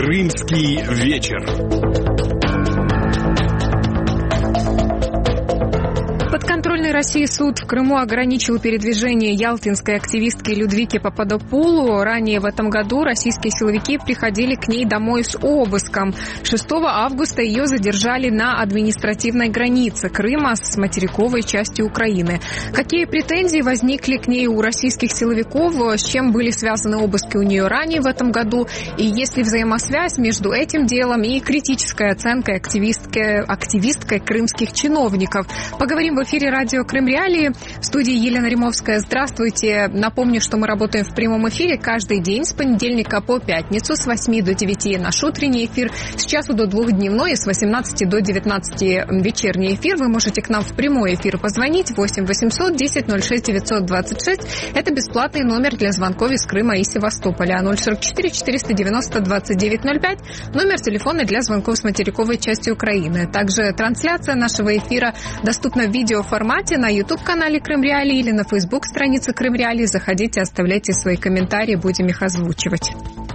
Крымский вечер. Подконтрольный России суд в Крыму ограничил передвижение ялтинской активистки Людвики Пападопулу. Ранее в этом году российские силовики приходили к ней домой с обыском. 6 августа ее задержали на административной границе Крыма с материковой частью Украины. Какие претензии возникли к ней у российских силовиков, с чем были связаны обыски у нее ранее в этом году, и есть ли взаимосвязь между этим делом и критической оценкой активисткой крымских чиновников? Поговорим в эфире радио «Крым Реалии». В студии Елена Римовская. Здравствуйте. Напомню, что мы работаем в прямом эфире каждый день с понедельника по пятницу с 8 до 9 наш утренний эфир, с часу до 2 дневной и с 18 до 19 вечерний эфир. Вы можете к нам в прямой эфир позвонить 8 800 10 06 926. Это бесплатный номер для звонков из Крыма и Севастополя. 044 490 2905. Номер телефона для звонков с материковой части Украины. Также трансляция нашего эфира доступна в видеоформате на YouTube-канале Крым Реалии или на Facebook-странице Крым Реалии. Заходите, оставляйте свои комментарии, будем их озвучивать.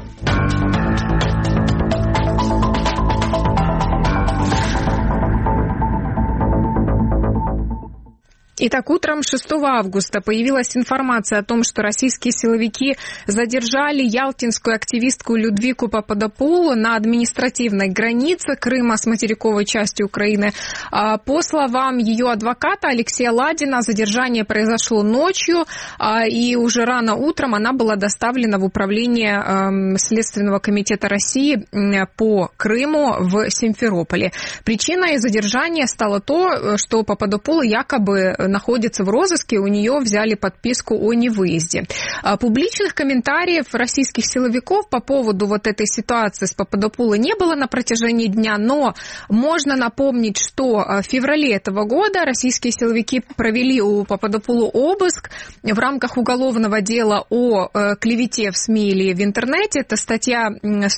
Итак, утром 6 августа появилась информация о том, что российские силовики задержали ялтинскую активистку Людвику Пападопулу на административной границе Крыма с материковой частью Украины. По словам ее адвоката Алексея Ладина, задержание произошло ночью, и уже рано утром она была доставлена в управление Следственного комитета России по Крыму в Симферополе. Причиной задержания стало то, что Пападопула якобы находится в розыске, у нее взяли подписку о невыезде. Публичных комментариев российских силовиков по поводу вот этой ситуации с Пападопулой не было на протяжении дня, но можно напомнить, что в феврале этого года российские силовики провели у Пападопулу обыск в рамках уголовного дела о клевете в СМИ или в интернете. Это статья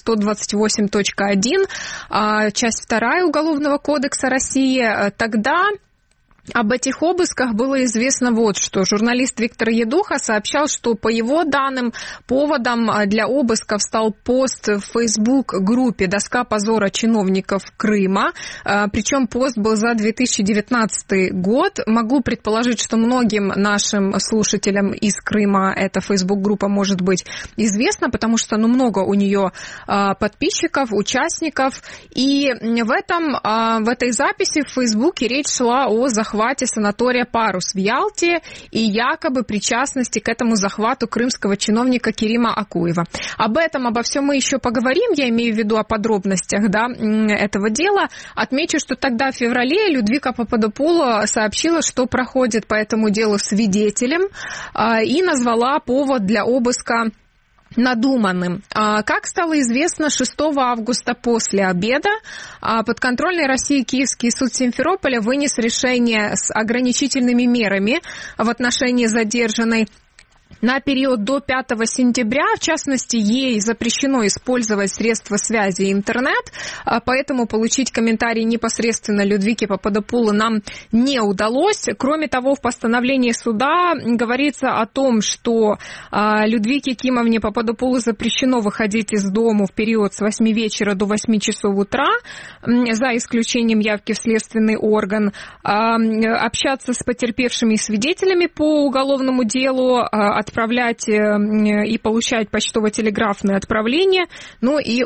128.1, часть 2 Уголовного кодекса России. Тогда об этих обысках было известно вот что. Журналист Виктор Едуха сообщал, что по его данным поводом для обысков стал пост в Facebook-группе «Доска позора чиновников Крыма». Причем пост был за 2019 год. Могу предположить, что многим нашим слушателям из Крыма эта Facebook-группа может быть известна, потому что много у нее подписчиков, участников. И в этой записи в Фейсбуке речь шла о захвате санатория «Парус» в Ялте и якобы причастности к этому захвату крымского чиновника Керима Акуева. Обо всем мы еще поговорим, я имею в виду о подробностях этого дела. Отмечу, что тогда в феврале Людвика Пападопулу сообщила, что проходит по этому делу свидетелем, и назвала повод для обыска надуманным. Как стало известно, 6 августа после обеда подконтрольный России Киевский суд Симферополя вынес решение с ограничительными мерами в отношении задержанной на период до 5 сентября. В частности, ей запрещено использовать средства связи и интернет, поэтому получить комментарий непосредственно Людвике Пападопулу нам не удалось. Кроме того, в постановлении суда говорится о том, что Людвике Кимовне Пападопулу запрещено выходить из дома в период с 8 вечера до 8 часов утра, за исключением явки в следственный орган, общаться с потерпевшими свидетелями по уголовному делу, отправлять и получать почтово-телеграфные отправления, и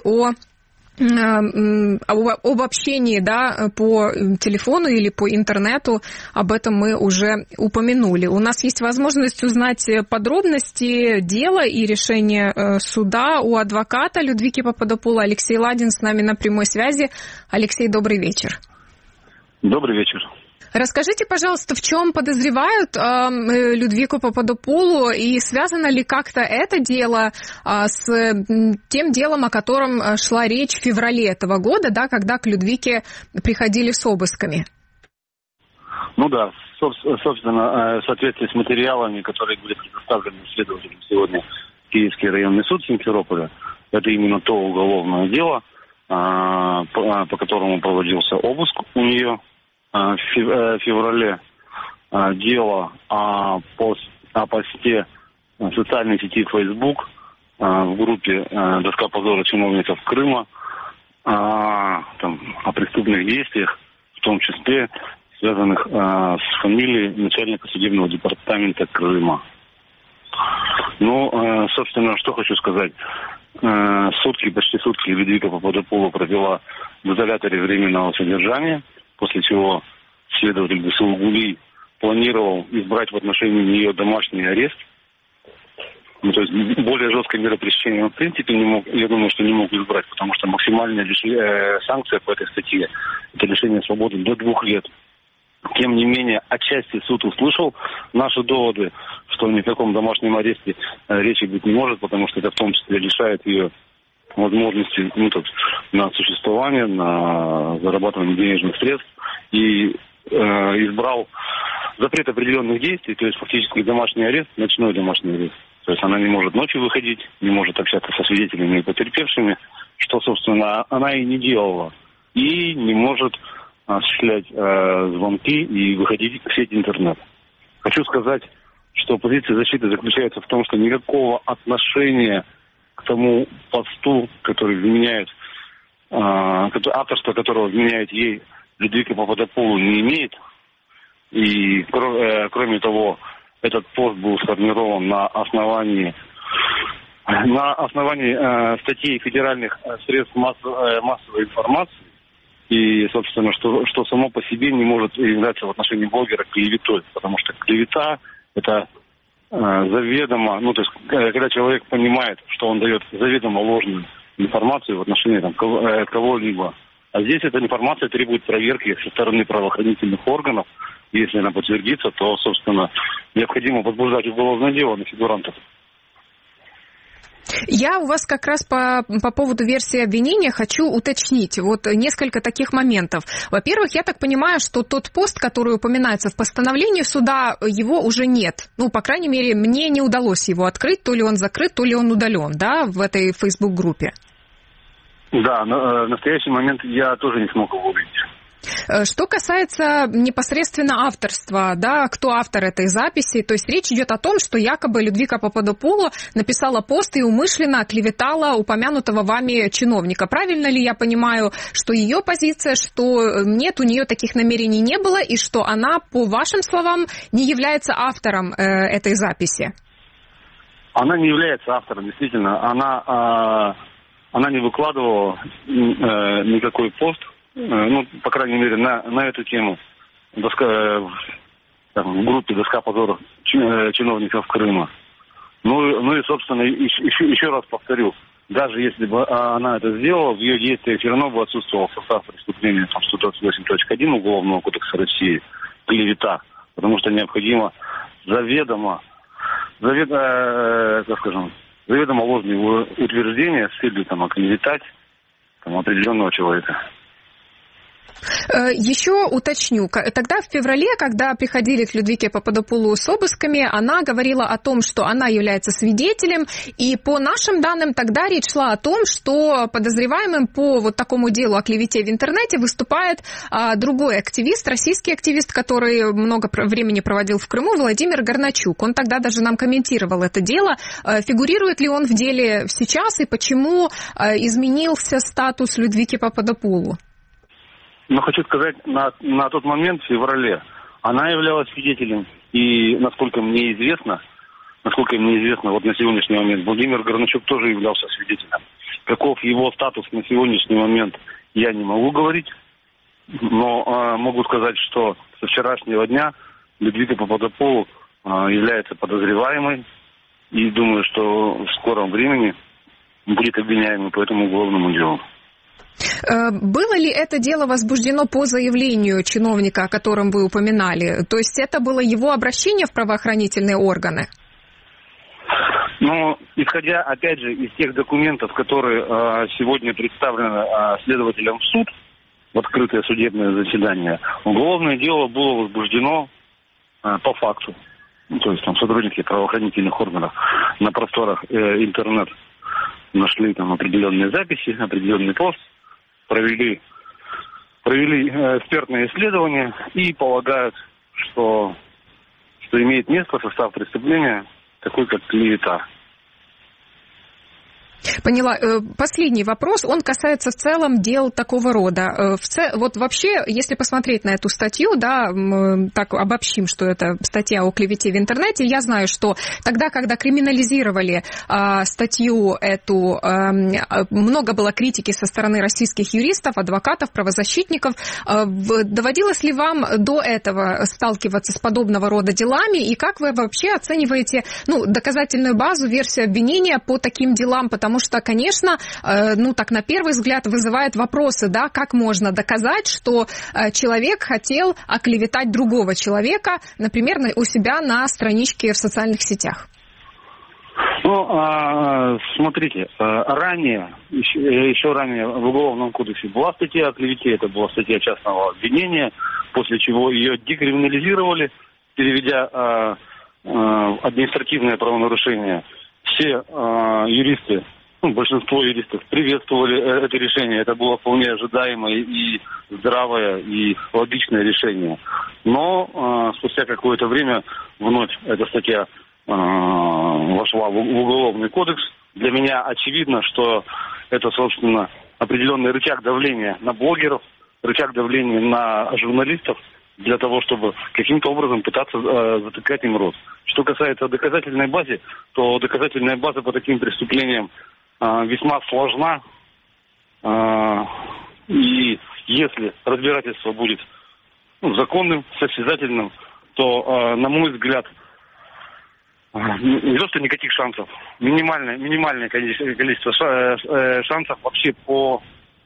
об общении по телефону или по интернету, об этом мы уже упомянули. У нас есть возможность узнать подробности дела и решения суда у адвоката Людвики Пападопулу. Алексей Ладин с нами на прямой связи. Алексей, добрый вечер. Добрый вечер. Расскажите, пожалуйста, в чем подозревают Людвику Пападопулу и связано ли как-то это дело с тем делом, о котором шла речь в феврале этого года, когда к Людвике приходили с обысками? Собственно, в соответствии с материалами, которые были предоставлены следователям сегодня в Киевский районный суд Симферополя, это именно то уголовное дело, по которому проводился обыск у нее в феврале. Дело о посте в социальной сети Facebook в группе «Доска позора чиновников Крыма» о преступных действиях, в том числе связанных с фамилией начальника судебного департамента Крыма. Ну, собственно, что хочу сказать. Почти сутки Людвика Пападопулу провела в изоляторе временного содержания, после чего следователь ГСУ ГУЛИ планировал избрать в отношении нее домашний арест. Ну, то есть более жесткой меры пресечения он, в принципе, не мог, я думаю, что не мог избрать, потому что максимальная санкция по этой статье – это лишение свободы до 2 лет. Тем не менее, отчасти суд услышал наши доводы, что ни о каком домашнем аресте речи быть не может, потому что это в том числе лишает ее возможности на существование, на зарабатывание денежных средств, и избрал запрет определенных действий, то есть фактически домашний арест, ночной домашний арест. То есть она не может ночью выходить, не может общаться со свидетелями и потерпевшими, что, собственно, она и не делала. И не может осуществлять звонки и выходить в сеть интернет. Хочу сказать, что позиция защиты заключается в том, что никакого отношения к тому посту, который вменяет, авторство которого вменяет ей Людвика Пападопулу, не имеет. И, кроме того, этот пост был сформирован на основании статей федеральных средств массовой информации. И, собственно, что само по себе не может являться в отношении блогера клеветой, потому что клевета – это заведомо, то есть, когда человек понимает, что он дает заведомо ложную информацию в отношении кого-либо. А здесь эта информация требует проверки со стороны правоохранительных органов. Если она подтвердится, то, собственно, необходимо возбуждать уголовное дело на фигурантов. Я у вас как раз по поводу версии обвинения хочу уточнить вот несколько таких моментов. Во-первых, я так понимаю, что тот пост, который упоминается в постановлении суда, его уже нет. Ну, по крайней мере, мне не удалось его открыть, то ли он закрыт, то ли он удален, да, в этой Facebook-группе. Да, в настоящий момент я тоже не смог его увидеть. Что касается непосредственно авторства, да, кто автор этой записи, то есть речь идет о том, что якобы Людвика Пападопулу написала пост и умышленно оклеветала упомянутого вами чиновника. Правильно ли я понимаю, что ее позиция, что нет, у нее таких намерений не было, и что она, по вашим словам, не является автором этой записи? Она не является автором, действительно. Она не выкладывала никакой пост, по крайней мере, на эту тему в группе «Доска позора чиновников Крыма». Ну и, собственно, еще раз повторю, даже если бы она это сделала, в ее действиях все равно бы отсутствовал состав преступления 128.1 Уголовного кодекса России, клевета, потому что необходимо заведомо ложные утверждения с целью оклеветать определенного человека. Еще уточню. Тогда в феврале, когда приходили к Людвике Пападопулу с обысками, она говорила о том, что она является свидетелем, и по нашим данным тогда речь шла о том, что подозреваемым по вот такому делу о клевете в интернете выступает другой активист, российский активист, который много времени проводил в Крыму, Владимир Горначук. Он тогда даже нам комментировал это дело. Фигурирует ли он в деле сейчас и почему изменился статус Людвики Пападопулу? Но хочу сказать, на тот момент, в феврале, она являлась свидетелем. И, насколько мне известно, вот на сегодняшний момент, Владимир Горначук тоже являлся свидетелем. Каков его статус на сегодняшний момент, я не могу говорить. Но могу сказать, что со вчерашнего дня Людвика Пападопулу является подозреваемой. И думаю, что в скором времени будет обвиняемой по этому уголовному делу. Было ли это дело возбуждено по заявлению чиновника, о котором вы упоминали? То есть это было его обращение в правоохранительные органы? Исходя, опять же, из тех документов, которые сегодня представлены следователям в суд, в открытое судебное заседание, уголовное дело было возбуждено по факту. То есть сотрудники правоохранительных органов на просторах интернет нашли определенные записи, определенный пост, провели экспертное исследование и полагают, что имеет место состав преступления такой, как клевета. Поняла. Последний вопрос, он касается в целом дел такого рода. Вот вообще, если посмотреть на эту статью, да, так обобщим, что это статья о клевете в интернете, я знаю, что тогда, когда криминализировали статью эту, много было критики со стороны российских юристов, адвокатов, правозащитников. Доводилось ли вам до этого сталкиваться с подобного рода делами, и как вы вообще оцениваете доказательную базу, версию обвинения по таким делам, потому что, конечно, так на первый взгляд вызывает вопросы, да, как можно доказать, что человек хотел оклеветать другого человека, например, у себя на страничке в социальных сетях? Смотрите, еще ранее в Уголовном кодексе была статья о клевете, это была статья частного обвинения, после чего ее декриминализировали, переведя административное правонарушение. Все юристы, большинство юристов приветствовали это решение. Это было вполне ожидаемое и здравое, и логичное решение. Но спустя какое-то время вновь эта статья вошла в Уголовный кодекс. Для меня очевидно, что это, собственно, определенный рычаг давления на блогеров, рычаг давления на журналистов, для того, чтобы каким-то образом пытаться затыкать им рот. Что касается доказательной базы, то доказательная база по таким преступлениям весьма сложна. И если разбирательство будет законным, состязательным, то, на мой взгляд, не то, что никаких шансов, минимальное количество шансов вообще по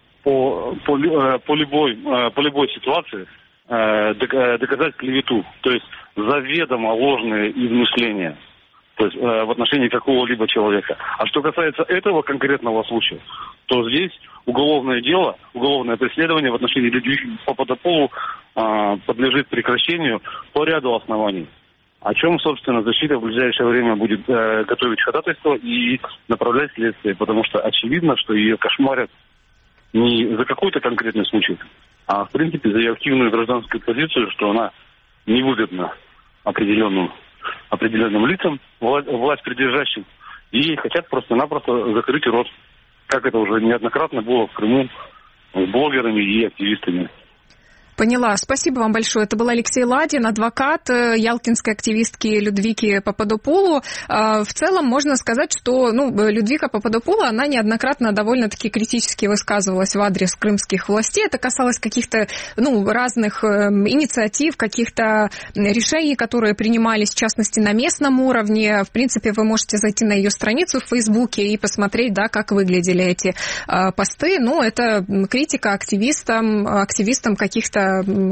любой ситуации доказать клевету, то есть заведомо ложные измышления, то есть в отношении какого-либо человека. А что касается этого конкретного случая, то здесь уголовное дело, уголовное преследование в отношении Людвиги Пападополу подлежит прекращению по ряду оснований. О чем, собственно, защита в ближайшее время будет готовить ходатайство и направлять следствие, потому что очевидно, что ее кошмарят не за какой-то конкретный случай, а, в принципе, за ее активную гражданскую позицию, что она невыгодна определенным лицам, власть придержащим, и хотят просто-напросто закрыть рот, как это уже неоднократно было в Крыму с блогерами и активистами. Поняла. Спасибо вам большое. Это был Алексей Ладин, адвокат ялтинской активистки Людвики Пападополу. В целом можно сказать, что Людвика Пападополу, она неоднократно довольно-таки критически высказывалась в адрес крымских властей. Это касалось каких-то разных инициатив, каких-то решений, которые принимались, в частности, на местном уровне. В принципе, вы можете зайти на ее страницу в Фейсбуке и посмотреть, да, как выглядели эти посты. Это критика активистам каких-то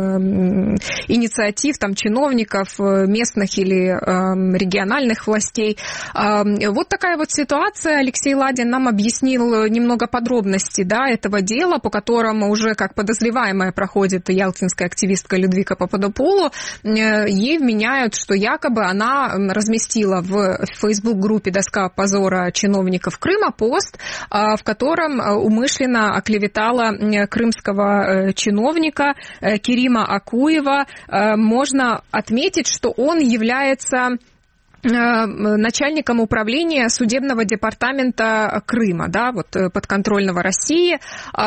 инициатив, чиновников местных или региональных властей. Вот такая вот ситуация. Алексей Ладин нам объяснил немного подробностей, да, этого дела, по которому уже как подозреваемая проходит ялтинская активистка Людвика Пападополу. Ей вменяют, что якобы она разместила в Facebook-группе «Доска позора чиновников Крыма» пост, в котором умышленно оклеветала крымского чиновника Керима Акуева. Можно отметить, что он является начальником управления судебного департамента Крыма, да, подконтрольного России.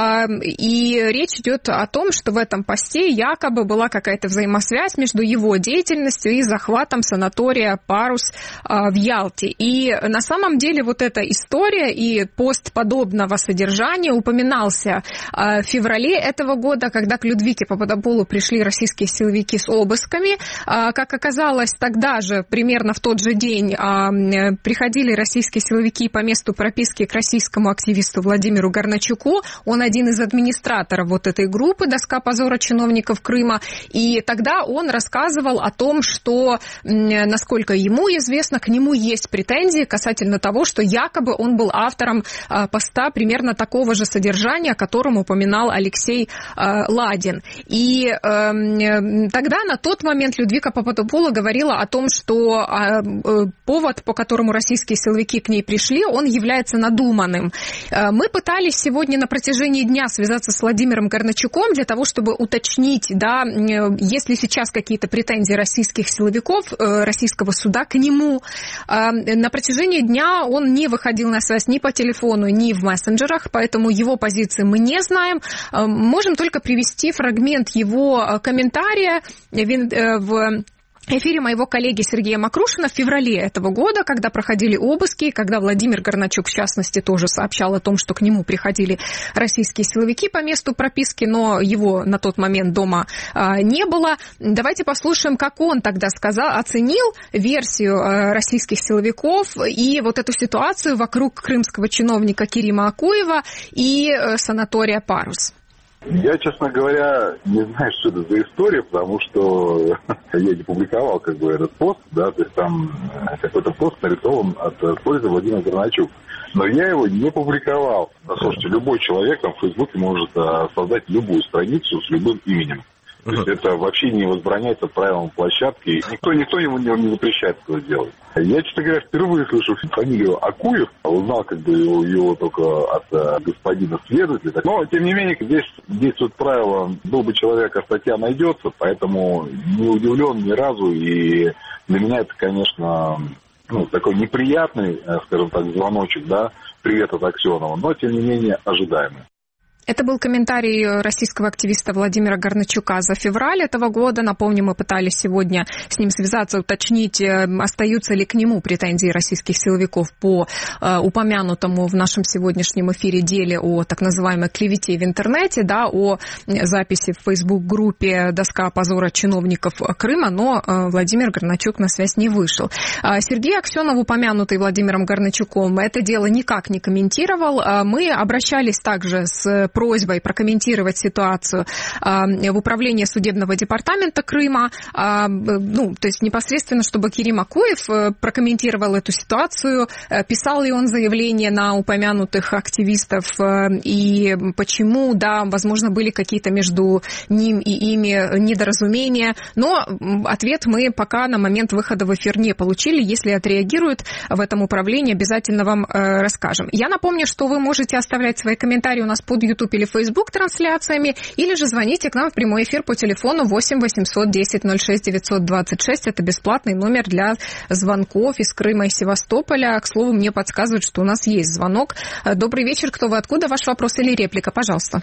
И речь идет о том, что в этом посте якобы была какая-то взаимосвязь между его деятельностью и захватом санатория «Парус» в Ялте. И на самом деле вот эта история и пост подобного содержания упоминался в феврале этого года, когда к Людвике Пападополу пришли российские силовики с обысками. Как оказалось, тогда же, примерно в тот же день, приходили российские силовики по месту прописки к российскому активисту Владимиру Горначуку. Он один из администраторов вот этой группы «Доска позора чиновников Крыма». И тогда он рассказывал о том, что, насколько ему известно, к нему есть претензии касательно того, что якобы он был автором поста примерно такого же содержания, о котором упоминал Алексей Ладин. И тогда, на тот момент, Людвика Пападополу говорила о том, что повод, по которому российские силовики к ней пришли, он является надуманным. Мы пытались сегодня на протяжении дня связаться с Владимиром Горначуком для того, чтобы уточнить, да, есть ли сейчас какие-то претензии российских силовиков, российского суда к нему. На протяжении дня он не выходил на связь ни по телефону, ни в мессенджерах, поэтому его позиции мы не знаем. Можем только привести фрагмент его комментария в эфире моего коллеги Сергея Макрушина в феврале этого года, когда проходили обыски, когда Владимир Горначук, в частности, тоже сообщал о том, что к нему приходили российские силовики по месту прописки, но его на тот момент дома не было. Давайте послушаем, как он тогда оценил версию российских силовиков и вот эту ситуацию вокруг крымского чиновника Керима Акуева и санатория «Парус». Я, честно говоря, не знаю, что это за история, потому что я не публиковал этот пост, да, то есть там какой-то пост нарисован от пользы Владимира Горначук. Но я его не публиковал. Слушайте, любой человек там в Фейсбуке может создать любую страницу с любым именем. То есть это вообще не возбраняется правилам площадки. Никто ему не запрещает это делать. Я, честно говоря, впервые слышу фамилию Акуев. Узнал его только от господина следователя. Но, тем не менее, здесь действует правило: был бы человек, а статья найдется. Поэтому не удивлен ни разу. И для меня это, конечно, такой неприятный, скажем так, звоночек, да, привет от Аксенова. Но, тем не менее, ожидаемый. Это был комментарий российского активиста Владимира Горначука за февраль этого года. Напомню, мы пытались сегодня с ним связаться, уточнить, остаются ли к нему претензии российских силовиков по упомянутому в нашем сегодняшнем эфире деле о так называемой клевете в интернете, да, о записи в Facebook-группе «Доска позора чиновников Крыма», но Владимир Горначук на связь не вышел. Сергей Аксенов, упомянутый Владимиром Горначуком, это дело никак не комментировал. Мы обращались также с просьбой прокомментировать ситуацию в управлении судебного департамента Крыма, то есть непосредственно, чтобы Керим Акуев прокомментировал эту ситуацию, писал ли он заявление на упомянутых активистов и почему, да, возможно, были какие-то между ним и ими недоразумения, но ответ мы пока на момент выхода в эфир не получили. Если отреагируют в этом управлении, обязательно вам расскажем. Я напомню, что вы можете оставлять свои комментарии у нас под YouTube или Facebook трансляциями, или же звоните к нам в прямой эфир по телефону 8 800 10 06 926. Это бесплатный номер для звонков из Крыма и Севастополя. К слову, мне подсказывают, что у нас есть звонок. Добрый вечер. Кто вы, откуда? Ваш вопрос или реплика? Пожалуйста.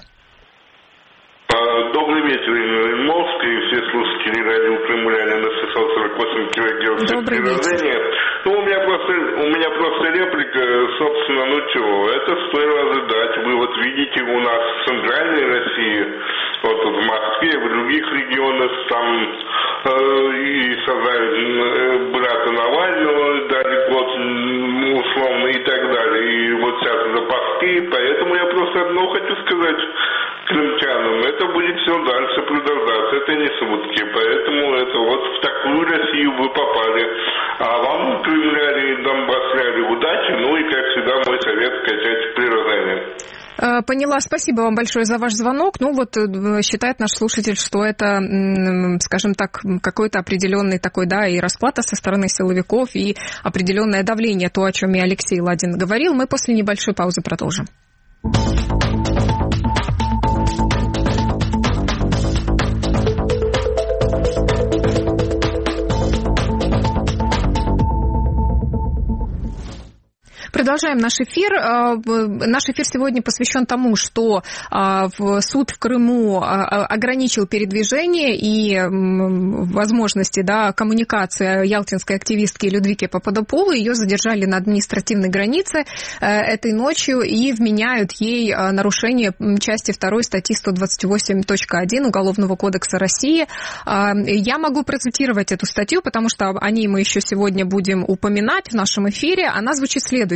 Добрый вечер, Ирина Ильмовская и все слушатели радио «Крымляне» на 648 килогерц приложения. У меня просто реплика, собственно, это стоило ожидать. Вы видите, у нас в центральной России, в Москве, в других регионах, там и создали брата Навального, дали год условно и так далее. И сейчас запаски, поэтому я просто одно хочу сказать крымчанам: это будет все дальше продолжаться, это не шутки, поэтому это в такую Россию вы попали. А вам, крымляне и донбассляне, удачи, и, как всегда, мой совет — скачать приложение. Поняла. Спасибо вам большое за ваш звонок. Считает наш слушатель, что это, скажем так, какой-то определенный такой, да, и расплата со стороны силовиков, и определенное давление, то, о чем и Алексей Ладин говорил. Мы после небольшой паузы продолжим. Продолжаем наш эфир. Наш эфир сегодня посвящен тому, что суд в Крыму ограничил передвижение и возможности, да, коммуникации ялтинской активистки Людвики Пападопулы. Ее задержали на административной границе этой ночью и вменяют ей нарушение части 2 статьи 128.1 Уголовного кодекса России. Я могу процитировать эту статью, потому что о ней мы еще сегодня будем упоминать в нашем эфире. Она звучит следующим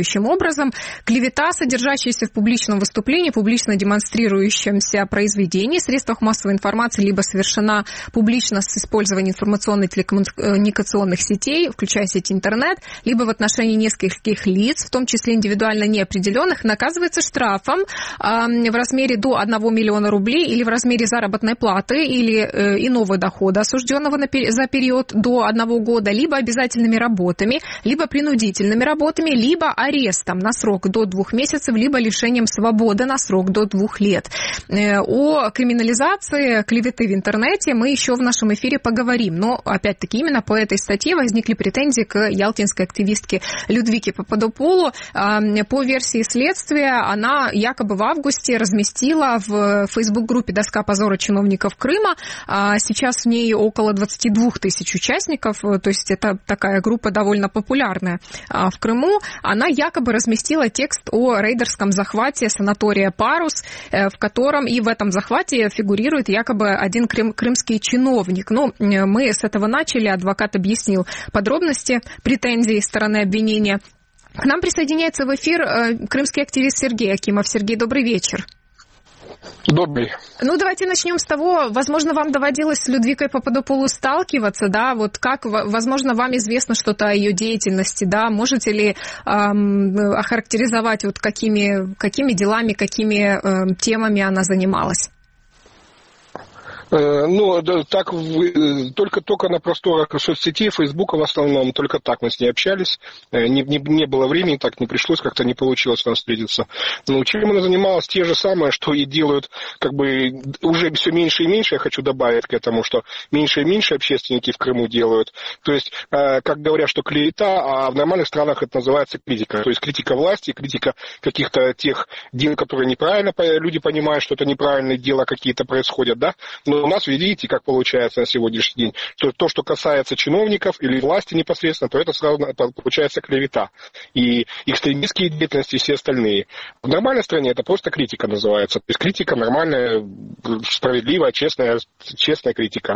следующим образом. Клевета, содержащаяся в публичном выступлении, публично демонстрирующемся произведении, средствах массовой информации, либо совершена публично с использованием информационно-телекоммуникационных сетей, включая сеть интернет, либо в отношении нескольких лиц, в том числе индивидуально неопределенных, наказывается штрафом в размере до 1 миллиона рублей или в размере заработной платы или иного дохода, осужденного за период до 1 года, либо обязательными работами, либо принудительными работами, либо арестом на срок до 2 месяцев, либо лишением свободы на срок до 2 лет. О криминализации клеветы в интернете мы еще в нашем эфире поговорим. Но, опять-таки, именно по этой статье возникли претензии к ялтинской активистке Людвике Пападопулу. По версии следствия, она якобы в августе разместила в Facebook-группе «Доска позора чиновников Крыма». Сейчас в ней около 22 тысяч участников, то есть это такая группа довольно популярная в Крыму. Она якобы разместила текст о рейдерском захвате санатория «Парус», в котором и в этом захвате фигурирует якобы один крымский чиновник. Ну, мы с этого начали, адвокат объяснил подробности претензий стороны обвинения. К нам присоединяется в эфир крымский активист Сергей Акимов. Сергей, добрый вечер. Добрый. Ну, давайте начнем с того, возможно, вам доводилось с Людвикой Пападопулу сталкиваться, да, вот как, возможно, вам известно что-то о ее деятельности, да, можете ли охарактеризовать, вот какими делами, какими темами она занималась? Ну, так только на просторах соцсетей, Фейсбука в основном, только так мы с ней общались. Не было времени, так не пришлось, как-то не получилось нам встретиться. Но чем она занималась, те же самые, что и делают, как бы уже все меньше и меньше, я хочу добавить к этому, что меньше и меньше общественники в Крыму делают. То есть, как говорят, что клевета, а в нормальных странах это называется критика. То есть критика власти, критика каких-то тех дел, которые неправильно, люди понимают, что это неправильные дела какие-то происходят, да. Но у нас, видите, как получается на сегодняшний день, то, что касается чиновников или власти непосредственно, то это сразу получается клевета. И экстремистские деятельности, и все остальные. В нормальной стране это просто критика называется. То есть критика нормальная, справедливая, честная критика.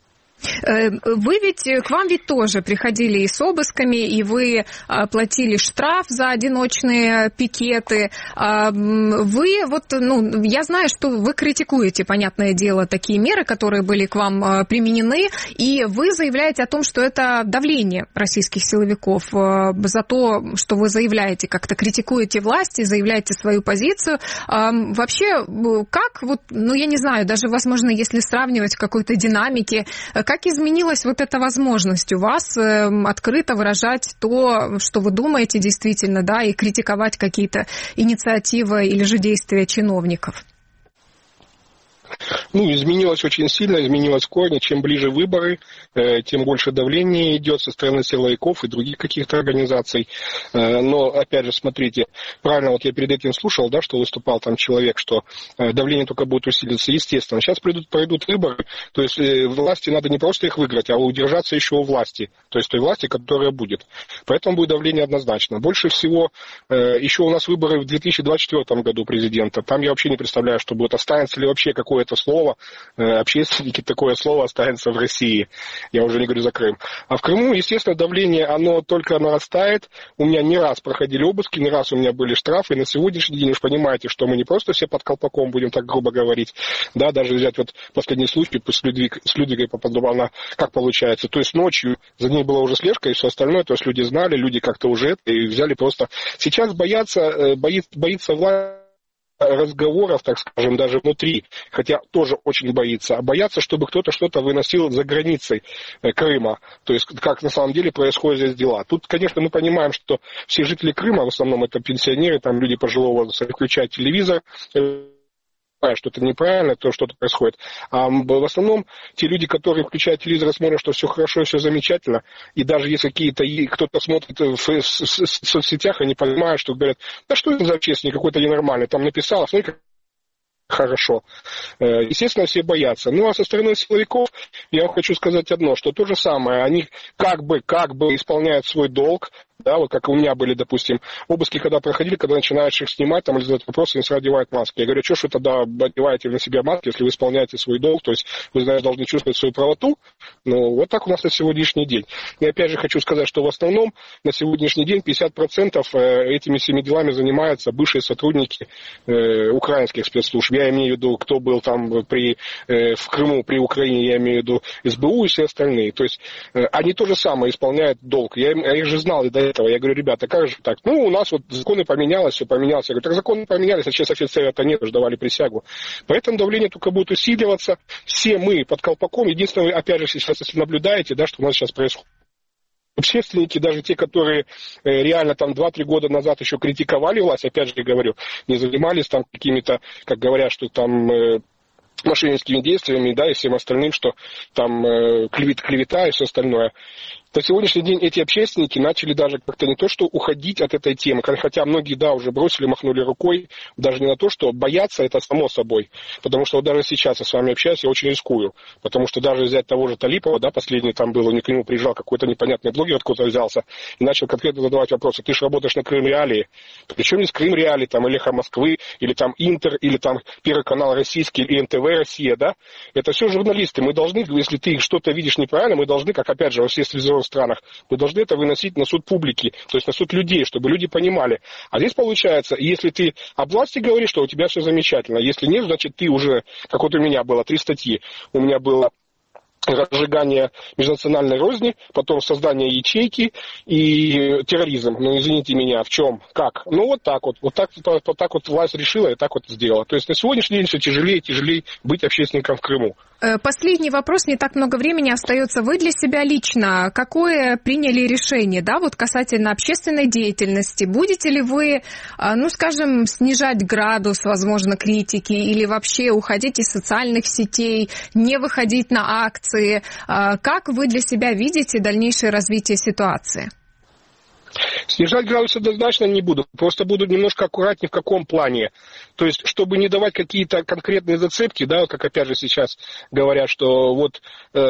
К вам ведь тоже приходили и с обысками, и вы платили штраф за одиночные пикеты. Вы я знаю, что вы критикуете, понятное дело, такие меры, которые были к вам применены, и вы заявляете о том, что это давление российских силовиков за то, что вы заявляете, как-то критикуете власти, заявляете свою позицию. Вообще, как, я не знаю, даже, возможно, если сравнивать в какой-то динамике, как изменилась вот эта возможность у вас открыто выражать то, что вы думаете действительно, да, и критиковать какие-то инициативы или же действия чиновников? Изменилось очень сильно, изменилось в корне. Чем ближе выборы, тем больше давления идет со стороны силовиков и других каких-то организаций. Но, опять же, смотрите, правильно, я перед этим слушал, да, что выступал там человек, что давление только будет усилиться. Естественно, сейчас пройдут выборы, то есть власти надо не просто их выиграть, а удержаться еще у власти, то есть той власти, которая будет. Поэтому будет давление однозначно. Больше всего еще у нас выборы в 2024 году президента. Там я вообще не представляю, что будет. Останется ли вообще какое-то слово, общественники, такое слово останется в России. Я уже не говорю за Крым. А в Крыму, естественно, давление, оно только нарастает. У меня не раз проходили обыски, не раз у меня были штрафы. И на сегодняшний день, вы же понимаете, что мы не просто все под колпаком, будем так грубо говорить. Да, даже взять последний случай с Людвигой Пападопулу, как получается. То есть ночью за ней была уже слежка и все остальное. То есть люди знали, люди как-то уже и взяли просто. Сейчас боится власть разговоров, так скажем, даже внутри, хотя тоже очень боится, а боятся, чтобы кто-то что-то выносил за границей Крыма, то есть как на самом деле происходят здесь дела. Тут, конечно, мы понимаем, что все жители Крыма, в основном это пенсионеры, там люди пожилого возраста, включают телевизор, что это неправильно, то что-то происходит. А в основном те люди, которые включают телевизор, смотрят, что все хорошо, все замечательно, и даже если кто-то смотрит в соцсетях, они понимают, что говорят, да что это за общественник какой-то ненормальный, там написал, смотри, как хорошо. Естественно, все боятся. Ну, а со стороны силовиков я вам хочу сказать одно, что то же самое, они как бы исполняют свой долг, Да, вот как у меня были, допустим, обыски, когда проходили, когда начинаешь их снимать, там, или задать вопросы, они сразу одевают маски. Я говорю, что ж вы тогда одеваете на себя маски, если вы исполняете свой долг, то есть вы, знаете, должны чувствовать свою правоту. Ну, вот так у нас на сегодняшний день. И опять же хочу сказать, что в основном на сегодняшний день 50% этими всеми делами занимаются бывшие сотрудники украинских спецслужб. Я имею в виду, кто был там в Крыму, при Украине, я имею в виду СБУ и все остальные. То есть они то же самое исполняют долг. Я их же знал и до этого. Я говорю, ребята, как же так? Ну, у нас вот законы поменялось, все поменялось. Я говорю, так законы поменялись, а сейчас офицеры-то нет, уже давали присягу. Поэтому давление только будет усиливаться. Все мы под колпаком. Единственное, опять же, сейчас, если наблюдаете, да, что у нас сейчас происходит. Общественники, даже те, которые реально там 2-3 года назад еще критиковали власть, опять же говорю, не занимались там какими-то, как говорят, что там мошенническими действиями, да, и всем остальным, что там клевета и все остальное. На сегодняшний день эти общественники начали даже как-то не то, что уходить от этой темы, хотя многие, да, уже бросили, махнули рукой, даже не на то, что бояться, это само собой. Потому что вот даже сейчас я с вами общаюсь, я очень рискую. Потому что даже взять того же Талипова, да, последний там был, к нему приезжал какой-то непонятный блогер, откуда взялся, и начал конкретно задавать вопросы. Ты же работаешь на Крым Реалии. Причем не с Крым Реалии, там, или Эхо Москвы, или там Интер, или там Первый канал российский, или НТВ Россия, да. Это все журналисты. Мы должны, если ты что-то видишь неправильно, мы должны, как опять же, во всех телевизионных странах, мы должны это выносить на суд публики, то есть на суд людей, чтобы люди понимали. А здесь получается, если ты об власти говоришь, что у тебя все замечательно. Если нет, значит ты уже, как вот у меня было 3 статьи. У меня было разжигание межнациональной розни, потом создание ячейки и терроризм. Ну, извините меня, в чем? Как? Ну, вот так вот. Вот так вот власть решила и так вот сделала. То есть на сегодняшний день все тяжелее и тяжелее быть общественником в Крыму. Последний вопрос, не так много времени остается. Вы для себя лично какое приняли решение, да, вот касательно общественной деятельности? Будете ли вы, ну, скажем, снижать градус, возможно, критики или вообще уходить из социальных сетей, не выходить на акции? Как вы для себя видите дальнейшее развитие ситуации? Снижать градус однозначно не буду, просто буду немножко аккуратнее в каком плане. То есть, чтобы не давать какие-то конкретные зацепки, да, как опять же сейчас говорят, что вот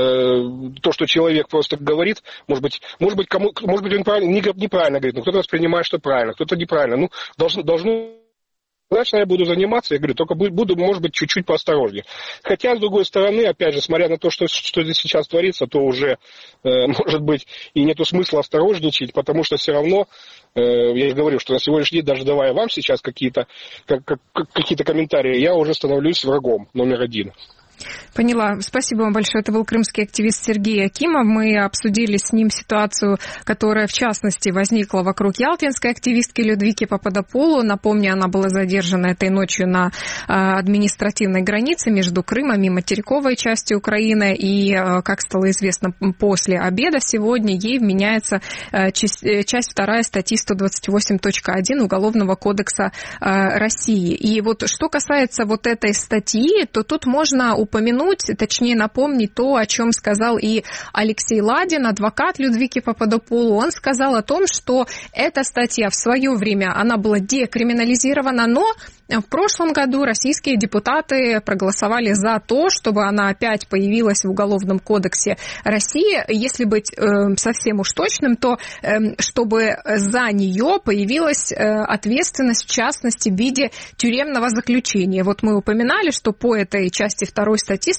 то, что человек просто говорит, может быть он неправильно говорит, но кто-то воспринимает, что правильно, кто-то неправильно. Ну, должно Значит, я буду заниматься, я говорю, только буду, может быть, чуть-чуть поосторожнее. Хотя, с другой стороны, опять же, смотря на то, что здесь сейчас творится, то уже, может быть, и нету смысла осторожничать, потому что все равно, я же говорю, что на сегодняшний день, даже давая вам сейчас какие-то комментарии, я уже становлюсь врагом номер 1. Поняла. Спасибо вам большое. Это был крымский активист Сергей Акимов. Мы обсудили с ним ситуацию, которая, в частности, возникла вокруг ялтинской активистки Людвики Пападопулу. Напомню, она была задержана этой ночью на административной границе между Крымом и материковой частью Украины. И, как стало известно, после обеда сегодня ей вменяется часть 2 статьи 128.1 Уголовного кодекса России. И вот что касается вот этой статьи, то тут можно упомянуть, точнее напомнить то, о чем сказал и Алексей Ладин, адвокат Людвики Пападопулу. Он сказал о том, что эта статья в свое время, она была декриминализирована, но в прошлом году российские депутаты проголосовали за то, чтобы она опять появилась в Уголовном кодексе России. Если быть совсем уж точным, то чтобы за нее появилась ответственность, в частности, в виде тюремного заключения. Вот мы упоминали, что по этой части 2 статьи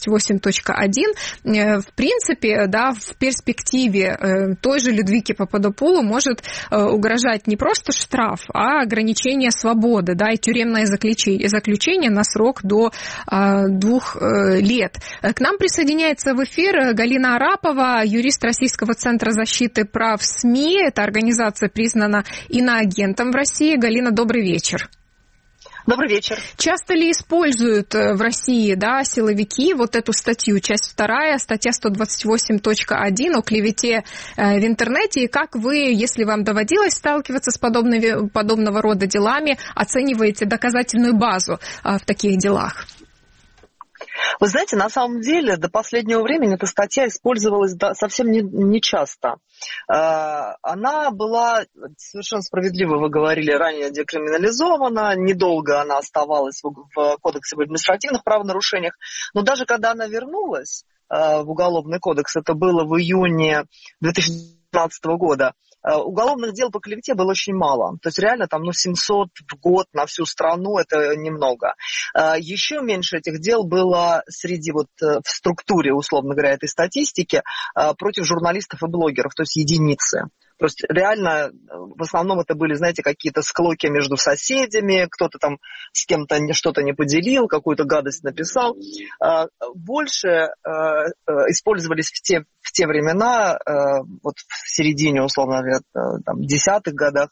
128.1 в принципе, да, в перспективе той же Людвике Пападопулу может угрожать не просто штраф, а ограничение свободы, да, и тюремное заключение на срок до 2 лет. К нам присоединяется в эфир Галина Арапова, юрист Российского центра защиты прав СМИ. Эта организация признана иноагентом в России. Галина, добрый вечер. Добрый вечер. Часто ли используют в России, да, силовики вот эту статью, часть 2, статья 128.1 о клевете в интернете? И как вы, если вам доводилось сталкиваться с подобного рода делами, оцениваете доказательную базу в таких делах? Вы знаете, на самом деле до последнего времени эта статья использовалась совсем не часто. Она была, совершенно справедливо вы говорили, ранее декриминализована, недолго она оставалась в Кодексе об административных правонарушениях, но даже когда она вернулась в Уголовный кодекс, это было в июне 2019 2015 года уголовных дел по клевете было очень мало. То есть реально там 700 в год на всю страну, это немного. Еще меньше этих дел было среди в структуре, условно говоря, этой статистики против журналистов и блогеров, то есть единицы. То есть реально в основном это были, знаете, какие-то склоки между соседями, кто-то там с кем-то что-то не поделил, какую-то гадость написал. Больше использовались в те времена, в середине, условно говоря, десятых годах,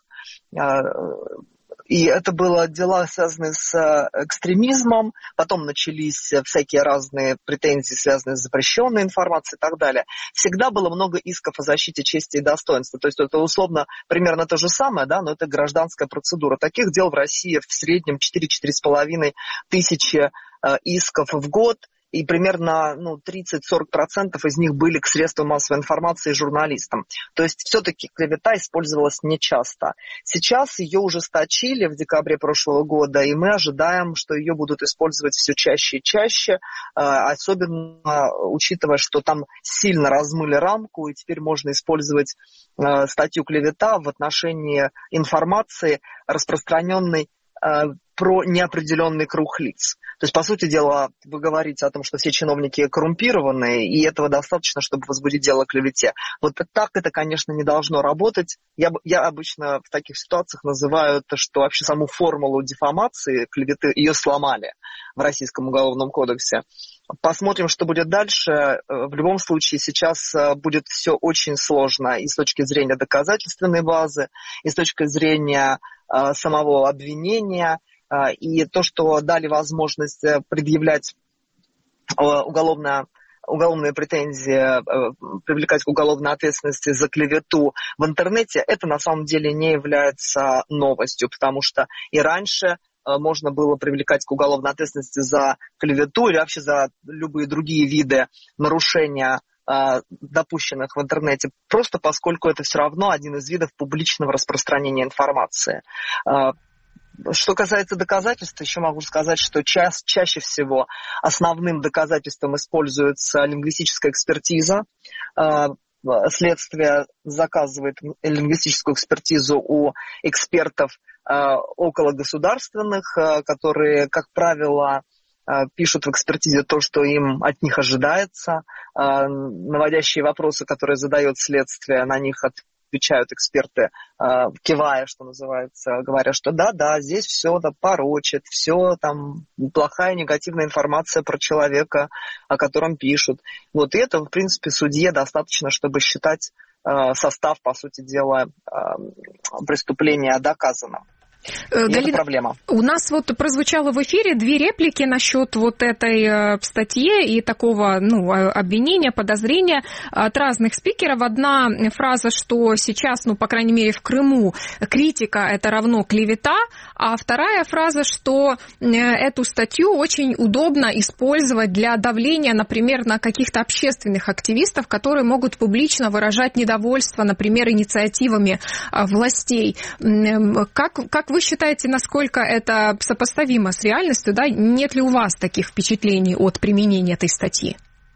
и это было дела, связанные с экстремизмом, потом начались всякие разные претензии, связанные с запрещенной информацией и так далее. Всегда было много исков о защите чести и достоинства. То есть это условно примерно то же самое, да, но это гражданская процедура. Таких дел в России в среднем 4-4,5 тысячи исков в год. И примерно 30-40% из них были к средствам массовой информации и журналистам. То есть все-таки клевета использовалась нечасто. Сейчас ее ужесточили в декабре прошлого года, и мы ожидаем, что ее будут использовать все чаще и чаще, особенно учитывая, что там сильно размыли рамку, и теперь можно использовать статью клевета в отношении информации, распространенной про неопределенный круг лиц. То есть, по сути дела, вы говорите о том, что все чиновники коррумпированы, и этого достаточно, чтобы возбудить дело о клевете. Вот так это, конечно, не должно работать. Я обычно в таких ситуациях называю это, что вообще саму формулу дефамации, клеветы, ее сломали в Российском уголовном кодексе. Посмотрим, что будет дальше. В любом случае, сейчас будет все очень сложно и с точки зрения доказательственной базы, и с точки зрения самого обвинения, и то, что дали возможность предъявлять уголовные претензии, привлекать к уголовной ответственности за клевету в интернете, это на самом деле не является новостью, потому что и раньше можно было привлекать к уголовной ответственности за клевету или вообще за любые другие виды нарушения, допущенных в интернете, просто поскольку это все равно один из видов публичного распространения информации. Что касается доказательств, еще могу сказать, что чаще всего основным доказательством используется лингвистическая экспертиза. Следствие заказывает лингвистическую экспертизу у экспертов окологосударственных, которые, как правило, пишут в экспертизе то, что им от них ожидается. Наводящие вопросы, которые задает следствие, на них отвечают эксперты, кивая, что называется, говоря, что да, здесь все порочит, все там плохая негативная информация про человека, о котором пишут. Вот, и это, в принципе, судье достаточно, чтобы считать состав, по сути дела, преступления доказанным. Галина, проблема. У нас прозвучало в эфире 2 реплики насчет этой статьи и такого обвинения, подозрения от разных спикеров. Одна фраза, что сейчас, по крайней мере, в Крыму критика – это равно клевета, а вторая фраза, что эту статью очень удобно использовать для давления, например, на каких-то общественных активистов, которые могут публично выражать недовольство, например, инициативами властей. Как вы считаете, насколько это сопоставимо с реальностью? Да? Нет ли у вас таких впечатлений от применения этой статьи?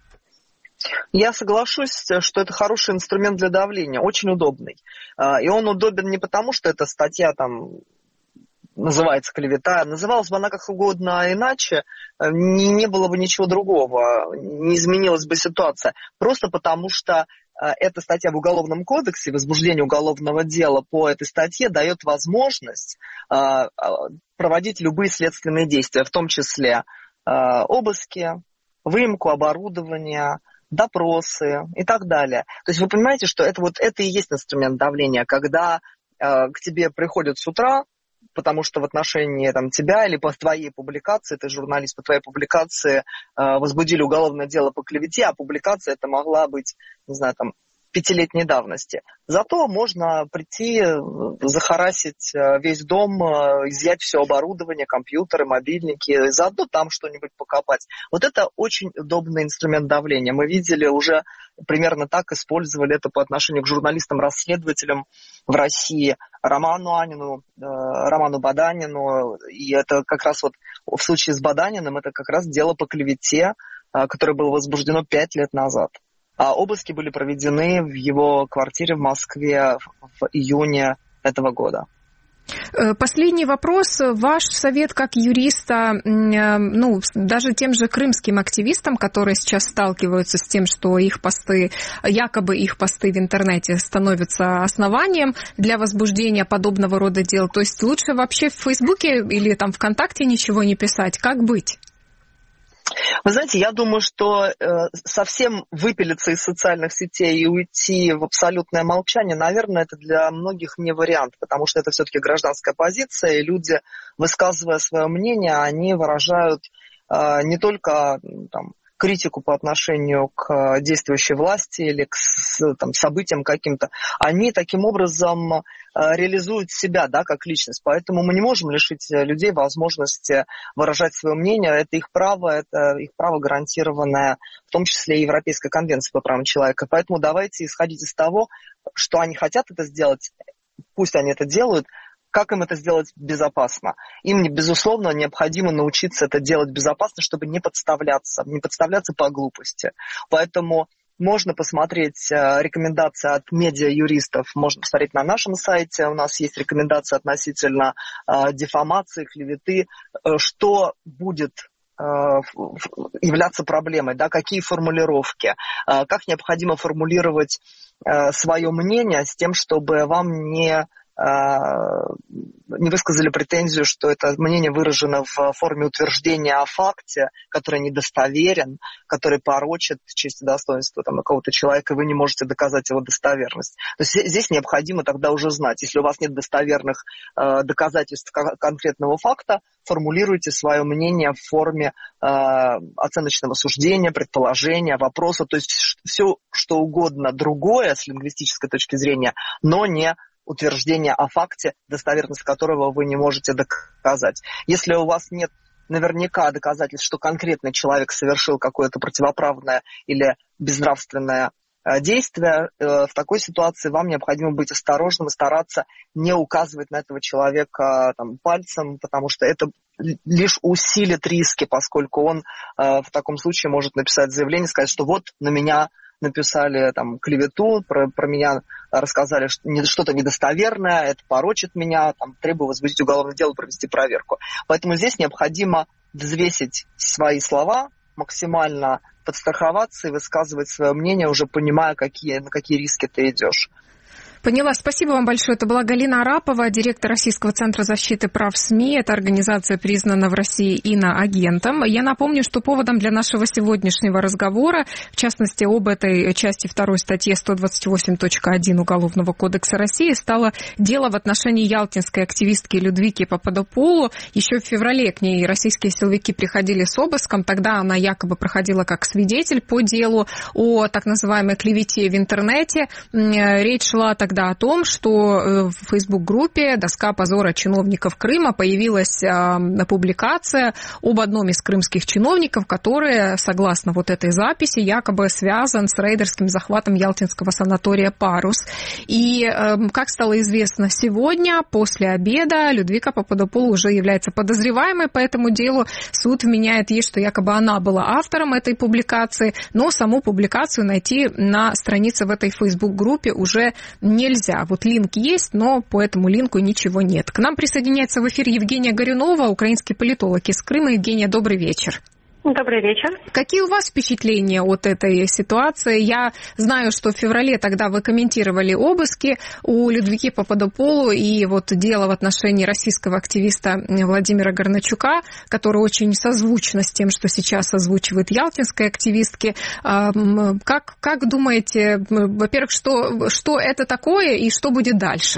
Я соглашусь, что это хороший инструмент для давления, очень удобный. И он удобен не потому, что эта статья называется клевета. Называлась бы она как угодно иначе, не было бы ничего другого, не изменилась бы ситуация. Просто потому что эта статья в Уголовном кодексе, возбуждение уголовного дела по этой статье дает возможность проводить любые следственные действия, в том числе обыски, выемку оборудования, допросы и так далее. То есть вы понимаете, что это и есть инструмент давления, когда к тебе приходят с утра, потому что в отношении тебя или по твоей публикации, ты журналист, по твоей публикации возбудили уголовное дело по клевете, а публикация это могла быть, 5-летней давности. Зато можно прийти, захарасить весь дом, изъять все оборудование, компьютеры, мобильники, и заодно там что-нибудь покопать. Вот это очень удобный инструмент давления. Мы видели уже примерно так, использовали это по отношению к журналистам-расследователям в России, Роману Баданину. И это как раз в случае с Баданиным, это как раз дело по клевете, которое было возбуждено 5 лет назад. Обыски были проведены в его квартире в Москве в июне этого года. Последний вопрос. Ваш совет как юриста, даже тем же крымским активистам, которые сейчас сталкиваются с тем, что их посты, якобы их посты в интернете становятся основанием для возбуждения подобного рода дел. То есть лучше вообще в Фейсбуке или там ВКонтакте ничего не писать? Как быть? Вы знаете, я думаю, что совсем выпилиться из социальных сетей и уйти в абсолютное молчание, наверное, это для многих не вариант, потому что это все-таки гражданская позиция, и люди, высказывая свое мнение, они выражают не только критику по отношению к действующей власти или к событиям каким-то, они таким образом реализуют себя, как личность. Поэтому мы не можем лишить людей возможности выражать свое мнение. Это их право гарантированное, в том числе и Европейской конвенцией по правам человека. Поэтому давайте исходить из того, что они хотят это сделать, пусть они это делают. Как им это сделать безопасно? Им, безусловно, необходимо научиться это делать безопасно, чтобы не подставляться по глупости. Поэтому можно посмотреть рекомендации от медиа-юристов, можно посмотреть на нашем сайте, у нас есть рекомендации относительно дифамации, клеветы, что будет являться проблемой, какие формулировки, как необходимо формулировать свое мнение с тем, чтобы вам не высказали претензию, что это мнение выражено в форме утверждения о факте, который недостоверен, который порочит честь и достоинство какого-то человека, и вы не можете доказать его достоверность. То есть здесь необходимо тогда уже знать, если у вас нет достоверных доказательств конкретного факта, формулируйте свое мнение в форме оценочного суждения, предположения, вопроса, то есть все, что угодно другое с лингвистической точки зрения, но не утверждение о факте, достоверность которого вы не можете доказать. Если у вас нет наверняка доказательств, что конкретный человек совершил какое-то противоправное или безнравственное действие, в такой ситуации вам необходимо быть осторожным и стараться не указывать на этого человека пальцем, потому что это лишь усилит риски, поскольку он в таком случае может написать заявление, сказать, что вот на меня написали клевету, про меня рассказали что-то недостоверное, это порочит меня, требую возбудить уголовное дело, провести проверку. Поэтому здесь необходимо взвесить свои слова, максимально подстраховаться и высказывать свое мнение, уже понимая, на какие риски ты идешь. Поняла. Спасибо вам большое. Это была Галина Арапова, директор Российского центра защиты прав СМИ. Эта организация признана в России иноагентом. Я напомню, что поводом для нашего сегодняшнего разговора, в частности, об этой части 2 статьи 128.1 Уголовного кодекса России, стало дело в отношении ялтинской активистки Людвики Пападопулу. Еще в феврале к ней российские силовики приходили с обыском. Тогда она якобы проходила как свидетель по делу о так называемой клевете в интернете. Речь шла тогда о том, что в Facebook-группе «Доска позора чиновников Крыма» появилась публикация об одном из крымских чиновников, который, согласно этой записи, якобы связан с рейдерским захватом ялтинского санатория «Парус». И, как стало известно сегодня, после обеда, Людвика Пападопулу уже является подозреваемой по этому делу. Суд вменяет ей, что якобы она была автором этой публикации, но саму публикацию найти на странице в этой Facebook-группе уже нельзя. Линк есть, но по этому линку ничего нет. К нам присоединяется в эфире Евгения Горюнова, украинский политолог из Крыма. Евгения, добрый вечер. Добрый вечер. Какие у вас впечатления от этой ситуации? Я знаю, что в феврале тогда вы комментировали обыски у Людвики Пападопулу и дело в отношении российского активиста Владимира Горначука, который очень созвучно с тем, что сейчас озвучивают ялтинские активистки. Как думаете, во-первых, что это такое и что будет дальше?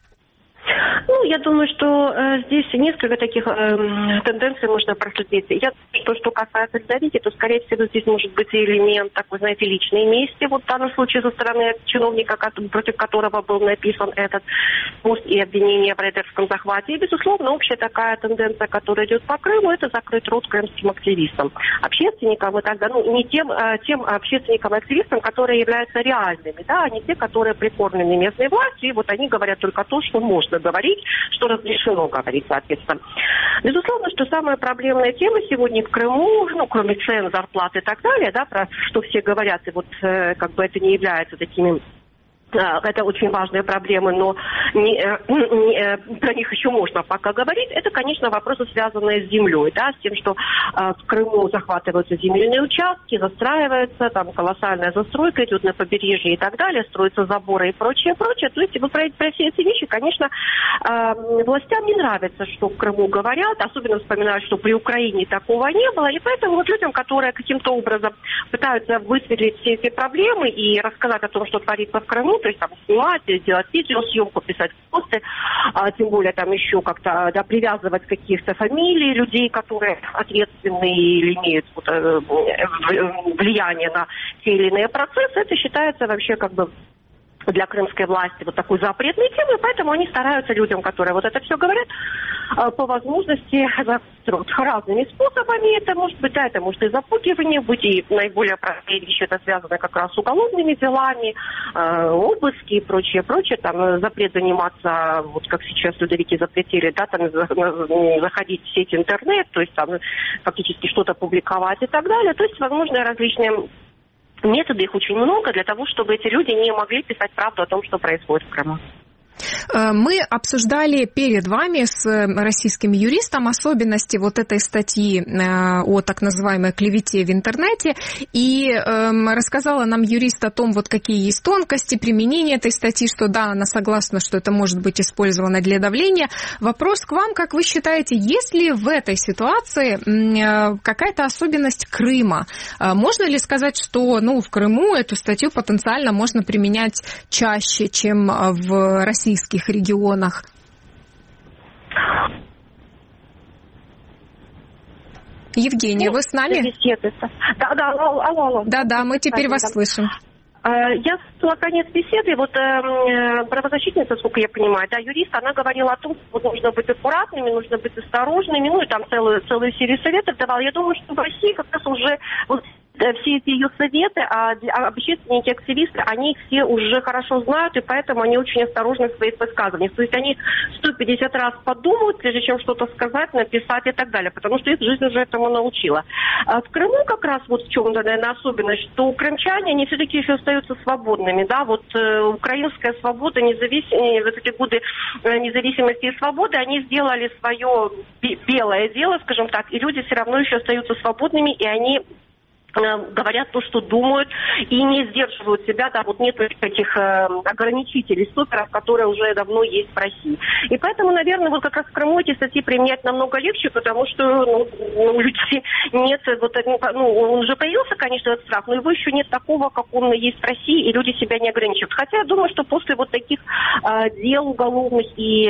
Я думаю, что здесь несколько таких тенденций можно проследить. Что касается Людовики, то, скорее всего, здесь может быть элемент такой, личной мести, в данном случае со стороны чиновника, против которого был написан этот пост и обвинение в рейдерском захвате. И, безусловно, общая такая тенденция, которая идет по Крыму, это закрыть рот крымским активистам. Общественникам и тогда, не тем общественникам и активистам, которые являются реальными, а не те, которые прикормлены местной властью, и они говорят только то, что можно можно говорить, что разрешено говорить, соответственно. Безусловно, что самая проблемная тема сегодня в Крыму, ну, кроме цен, зарплат и так далее, да, про что все говорят, и вот как бы это не является такими... Это очень важные проблемы, но про них еще можно пока говорить. Это, конечно, вопросы, связанные с землей, да, с тем, что в Крыму захватываются земельные участки, застраивается, там колоссальная застройка идет на побережье и так далее, строятся заборы и прочее, прочее. То есть про все эти вещи, конечно, властям не нравится, что в Крыму говорят, особенно вспоминают, что при Украине такого не было, и поэтому вот людям, которые каким-то образом пытаются высветлить все эти проблемы и рассказать о том, что творится в Крыму, то есть там снимать, делать видеосъемку, писать посты, тем более там еще как-то привязывать каких-то фамилий людей, которые ответственны или имеют влияние на те или иные процессы, это считается вообще как бы для крымской власти вот такой запретной темой, поэтому они стараются людям, которые вот это все говорят, по возможности разными способами. Это может быть, да, это может и запугивание быть, и наиболее простые вещи, это связано как раз с уголовными делами, обыски и прочее, прочее, там запрет заниматься, вот как сейчас людовики запретили, да, там заходить в сеть интернет, то есть там фактически что-то публиковать и так далее, то есть возможно различные методы, их очень много, для того, чтобы эти люди не могли писать правду о том, что происходит в Крыму. Мы обсуждали перед вами с российским юристом особенности вот этой статьи о так называемой клевете в интернете, и рассказала нам юрист о том, вот какие есть тонкости применения этой статьи, что да, она согласна, что это может быть использовано для давления. Вопрос к вам, как вы считаете, есть ли в этой ситуации какая-то особенность Крыма? Можно ли сказать, что в Крыму эту статью потенциально можно применять чаще, чем в российских регионах? Евгения, вы с нами? Да, алло. Да, мы теперь вас слышим. Я слышала конец беседы, вот правозащитница, сколько я понимаю, да, юрист, она говорила о том, что нужно быть аккуратными, нужно быть осторожными, и там целую серию советов давала. Я думаю, что в России как раз уже вот все эти ее советы, общественники, активисты, они их все уже хорошо знают, и поэтому они очень осторожны в своих высказываниях. То есть они 150 раз подумают, прежде чем что-то сказать, написать и так далее, потому что их жизнь уже этому научила. А в Крыму как раз вот в чем-то, наверное, особенность, что крымчане, они все-таки еще остаются свободными, да, вот украинская свобода, в эти годы независимости и свободы, они сделали свое белое дело, скажем так, и люди все равно еще остаются свободными, и они говорят то, что думают, и не сдерживают себя, да, вот нет этих ограничителей, суперов, которые уже давно есть в России. И поэтому, наверное, вот как раз в Крыму эти статьи применять намного легче, потому что у людей нет, он уже появился, конечно, этот страх, но его еще нет такого, как он есть в России, и люди себя не ограничивают. Хотя я думаю, что после вот таких дел уголовных и,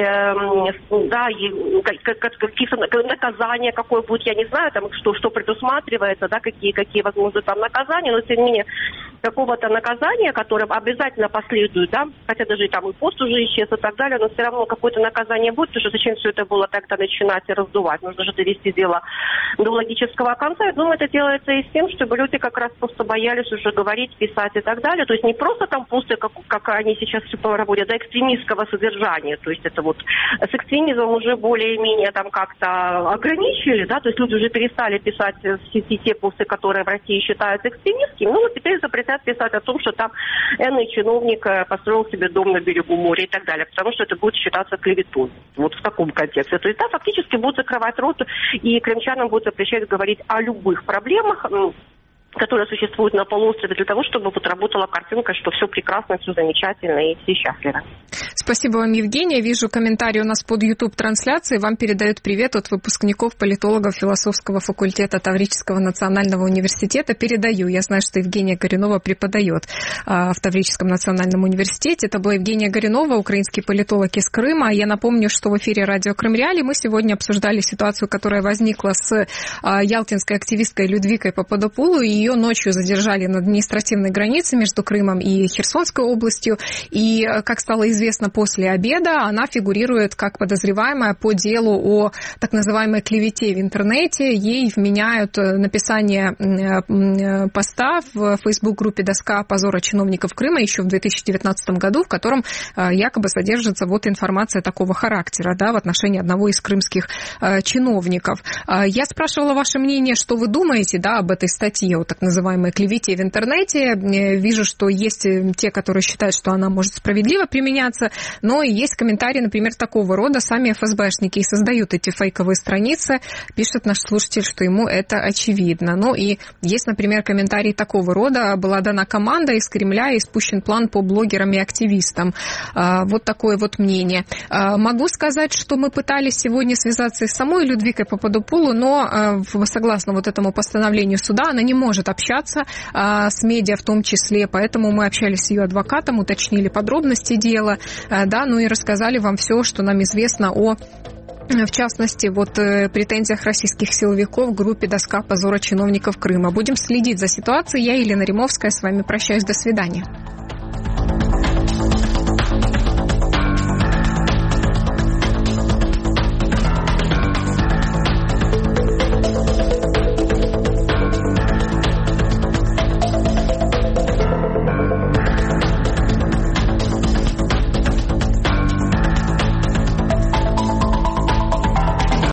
каких-то наказания, какое будет, я не знаю, там, что предусматривается, да, какие возможно, там наказания, но тем не менее какого-то наказания, которое обязательно последует, да, хотя даже там и пост уже исчез и так далее, но все равно какое-то наказание будет, потому что зачем все это было так-то начинать и раздувать, нужно же довести дело до логического конца. Я думаю, это делается и с тем, чтобы люди как раз просто боялись уже говорить, писать и так далее, то есть не просто там посты, как они сейчас все проводят, а экстремистского содержания, то есть это вот с экстремизмом уже более-менее там как-то ограничили, да, то есть люди уже перестали писать в сети те посты, которые в России считаются экстремистскими, вот теперь запретят писать о том, что там энный чиновник построил себе дом на берегу моря и так далее, потому что это будет считаться клеветой. Вот в таком контексте. То есть там фактически будут закрывать рот, и крымчанам будут запрещать говорить о любых проблемах, которые существуют на полуострове, для того, чтобы вот работала картинка, что все прекрасно, все замечательно и все счастливы. Спасибо вам, Евгения. Вижу комментарий у нас под YouTube-трансляцией. Вам передают привет от выпускников политологов философского факультета Таврического национального университета. Передаю. Я знаю, что Евгения Горюнова преподает в Таврическом национальном университете. Это была Евгения Горюнова, украинский политолог из Крыма. Я напомню, что в эфире радио Крым-Реалии мы сегодня обсуждали ситуацию, которая возникла с ялтинской активисткой Людвикой Пападопулу и ее ночью задержали на административной границе между Крымом и Херсонской областью. И, как стало известно после обеда, она фигурирует как подозреваемая по делу о так называемой клевете в интернете. Ей вменяют написание поста в Facebook-группе «Доска позора чиновников Крыма» еще в 2019 году, в котором якобы содержится вот информация такого характера, да, в отношении одного из крымских чиновников. Я спрашивала ваше мнение, что вы думаете, да, об этой статье о так называемой клевете в интернете. Вижу, что есть те, которые считают, что она может справедливо применяться, но и есть комментарии, например, такого рода. Сами ФСБшники и создают эти фейковые страницы. Пишет наш слушатель, что ему это очевидно. Ну и есть, например, комментарий такого рода. Была дана команда из Кремля и спущен план по блогерам и активистам. Вот такое вот мнение. Могу сказать, что мы пытались сегодня связаться с самой Людвигой Пападопулу, но согласно вот этому постановлению суда, она не может общаться с медиа в том числе, поэтому мы общались с ее адвокатом, уточнили подробности дела, да, ну и рассказали вам все, что нам известно о, в частности, вот претензиях российских силовиков в группе «Доска позора чиновников Крыма». Будем следить за ситуацией. Я, Елена Римовская, с вами прощаюсь. До свидания.